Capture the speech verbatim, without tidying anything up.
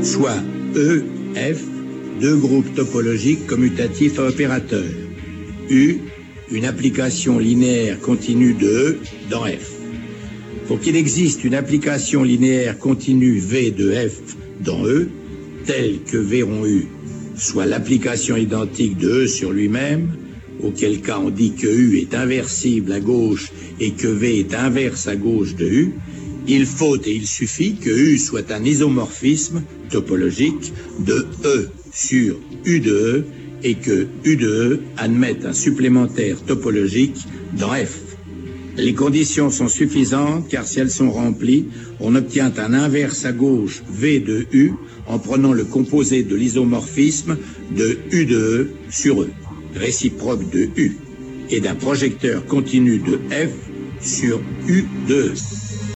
soit E, F, deux groupes topologiques commutatifs à opérateurs. U, une application linéaire continue de E dans F. Pour qu'il existe une application linéaire continue V de F dans E, telle que V rond U soit l'application identique de E sur lui-même, auquel cas on dit que U est inversible à gauche et que V est inverse à gauche de U, il faut et il suffit que U soit un isomorphisme topologique de E sur U de E et que U de E admette un supplémentaire topologique dans F. Les conditions sont suffisantes car si elles sont remplies, on obtient un inverse à gauche V de U en prenant le composé de l'isomorphisme de U de E sur E, réciproque de U, et d'un projecteur continu de F sur U de E.